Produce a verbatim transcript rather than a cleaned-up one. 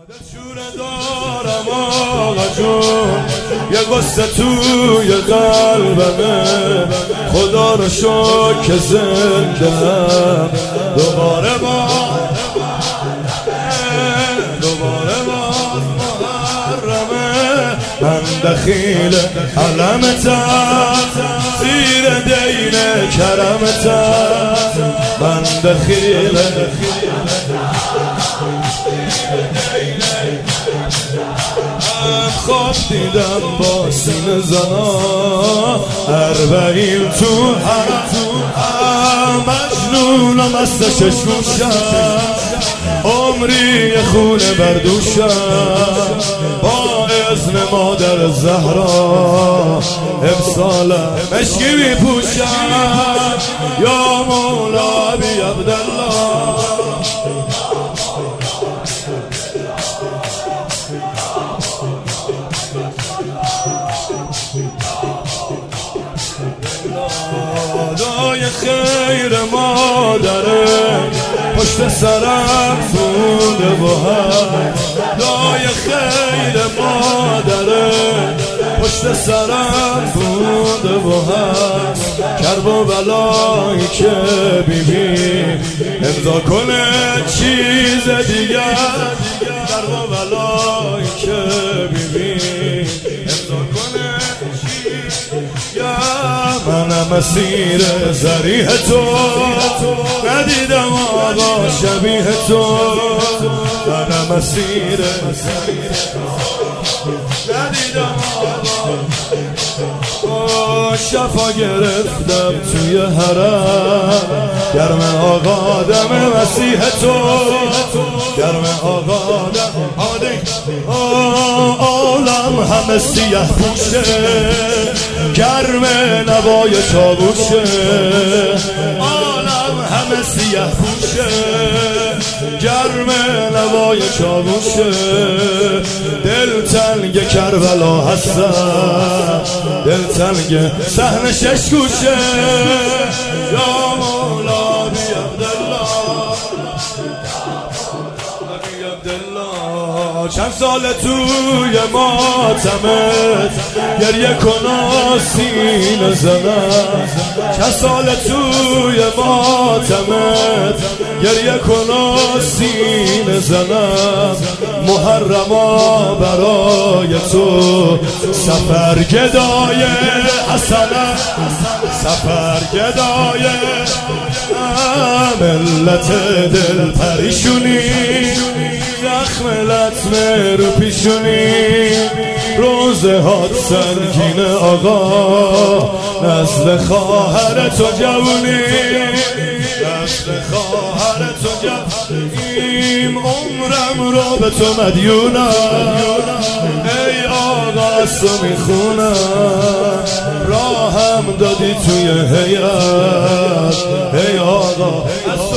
چونه دارم آقا جون، یه قصه توی قلبمه، خدا رو شکر که زنده‌ام. دوباره با دوباره با محرمه، من دخیل علمتم، زیر دین کرمتم، من دخیل خواب دیدم با سینه زنا، اربعین تو حرم، مجنونم از چشموشم، عمری خونه بردوشم، با اذن مادر زهرا امسالم مشکی می پوشم. یا مولا ابی عبدالله، دای خیر مادره پشت سرم زونده و هست، دای خیر مادره پشت سرم زونده و هست، کرب و بلایی که بیبی امضا کنه چیز دیگر، کرب و بلایی که بیبی امضا کنه چیز دیگر. منم اسیر ذریح تو، ندیدم آقا شبیه تو، منم اسیر ندیدم آقا. شفا گرفتم توی حرم، گرم آقا دم مسیح تو، گرم آقا دم عالم همه سیاه پوشه، گرم نوای چاووشه، عالم همه سیاه پوشه، گرم نوای چاووشه. دل تنگ کربلا هستم، دل تنگ صحن شش گوشه. یا مولا بی عبدالله، بی عبدالله، چند سال توی ماتمت گریه کن سینه زنم، چند سال توی ماتمت گریه کن سینه زنم. محرما برای تو سفر گدای حسنم، سفر گدای ملت دل پریشونی، زخم لطمه رو پیشونی، روزه هات سنگین آقا، نسل خواهر تو جوونی، نسل خواهر تو جوونیم، عمرم رو به تو مدیونم. ای آقا از تو میخونم، راهم دادی توی حیات، ای آقا از